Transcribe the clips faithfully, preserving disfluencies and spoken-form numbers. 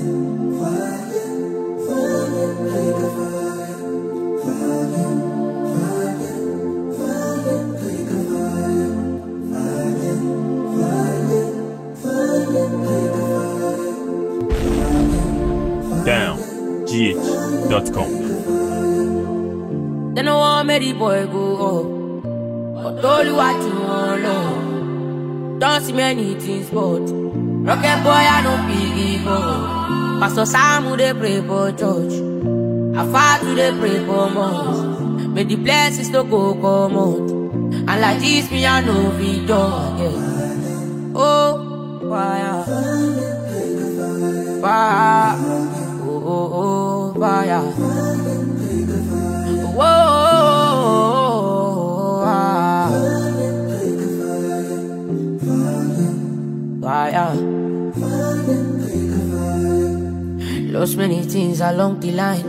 down g h dot com. They no want me the boy go up, but told you what you want love. Don't see many things, but rocket boy I don't believe up. Pastor Sam who they pray for church, I far to they pray for mosque. May the blessings to go come out, and like this me I know be done. Yeah. Oh, fire, fire. Oh, oh, oh, fire. Whoa, ah. Fire. Lost many things along the line.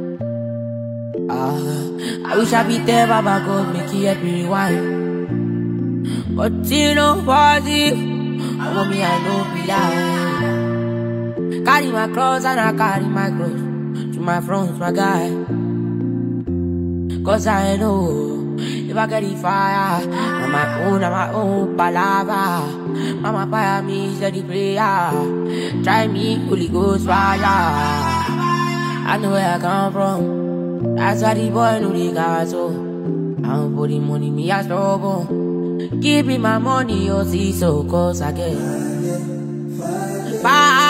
Ah, I wish I be there, Baba God, make it help me rewind. But you know, positive, I want me, I know be lying. Carry my cross and I carry my cross to my front, my guy. Cause I know if I get the fire, I'm my own, I'm my own palava. Mama fire me, steady prayer. Try me, Holy Ghost fire. I know where I come from. That's why the boy know the gas so. I don't put the money, me a struggle. Give me my money, you see so, cause I get fire.